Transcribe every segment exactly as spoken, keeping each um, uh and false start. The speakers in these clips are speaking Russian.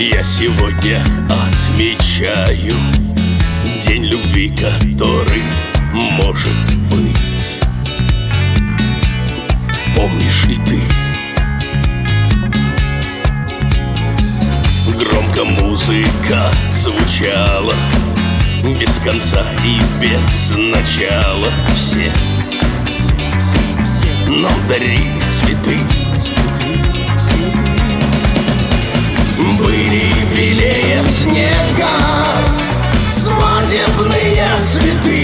Я сегодня отмечаю день любви, который может быть. Помнишь и ты? Громко музыка звучала, без конца и без начала. Все нам дарили цветы, были белее снега свадебные цветы.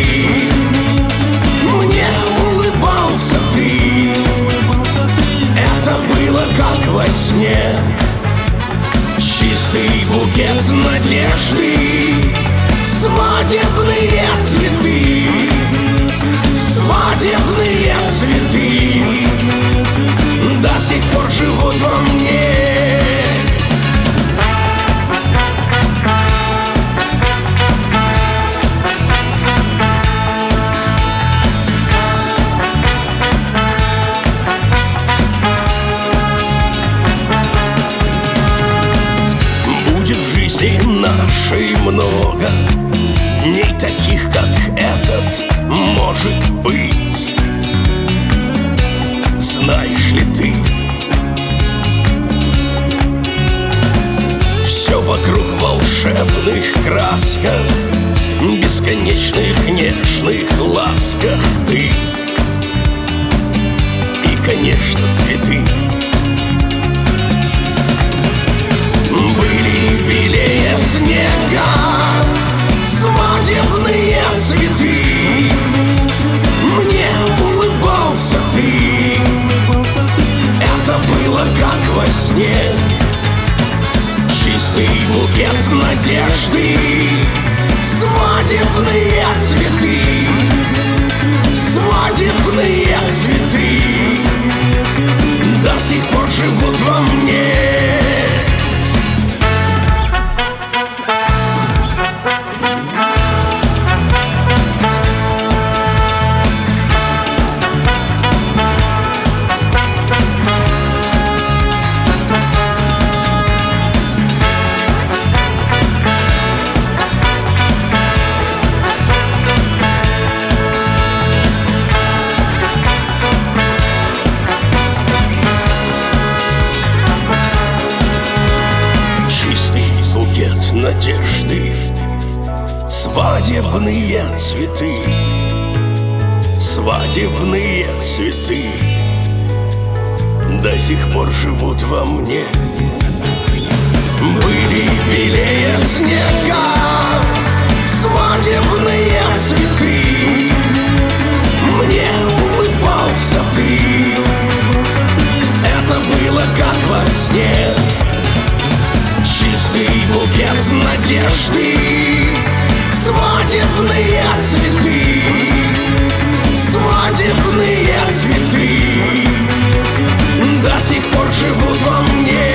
Мне улыбался ты, это было как во сне. Чистый букет надежды, свадебные цветы, свадебные цветы до сих пор живут во мне. Нашей много дней таких, как этот, может быть. Знаешь ли ты, все вокруг в волшебных красках, бесконечных нежных ласках ты и, конечно, цветы. Были белее снега свадебные цветы. Мне улыбался ты, это было как во сне. Чистый букет надежды, свадебные цветы, свадебные цветы до сих пор живут во мне. Надежды, свадебные цветы, свадебные цветы до сих пор живут во мне. Были белее снега свадебные цветы. Мне улыбался ты, это было как во сне. Чистый букет надежды, свадебные цветы, свадебные цветы до сих пор живут во мне.